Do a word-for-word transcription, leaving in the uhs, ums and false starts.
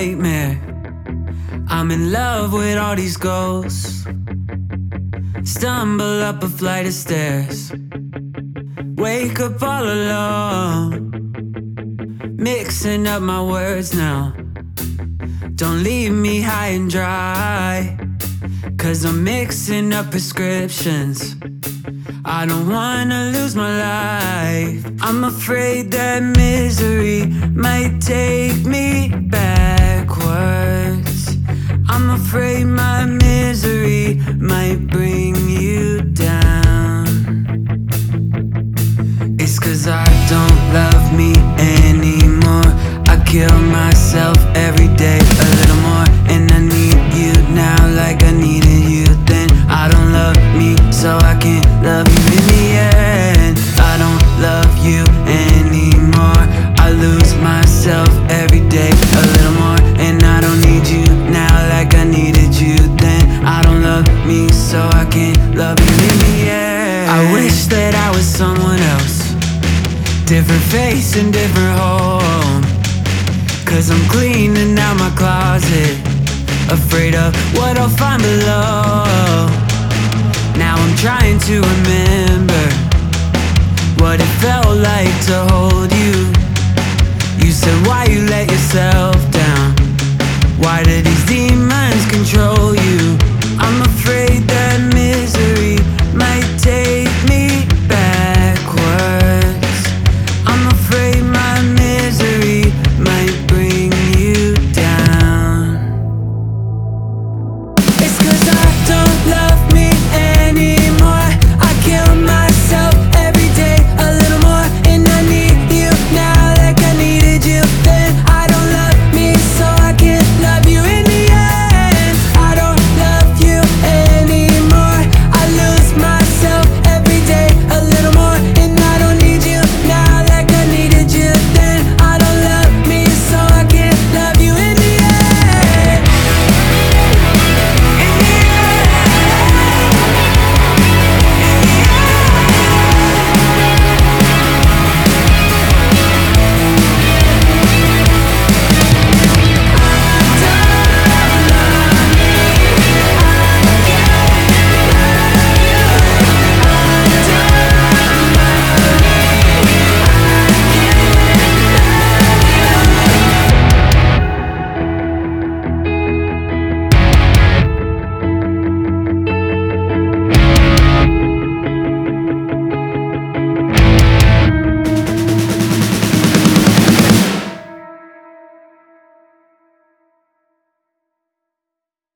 nightmare. I'm in love with all these ghosts. Stumble up a flight of stairs, wake up all alone, mixing up my words now. Don't leave me high and dry, 'cause I'm mixing up prescriptions. I don't wanna lose my life. I'm afraid that misery might take me backwards. I'm afraid my misery might bring you down. It's 'cause I don't love me anymore. I kill myself every day a little more, and I need you now like I needed you then. I don't love me, so I can't love you in the end. I don't love you anymore. I lose myself every day a little more, and I don't need you now like I needed you then. I don't love me, so I can't love you in the end. I wish that I was someone else, different face and different home, 'cause I'm cleaning out my closet, afraid of what I'll find below. Now I'm trying to remember what it felt like to hold you. You said, why you let yourself down?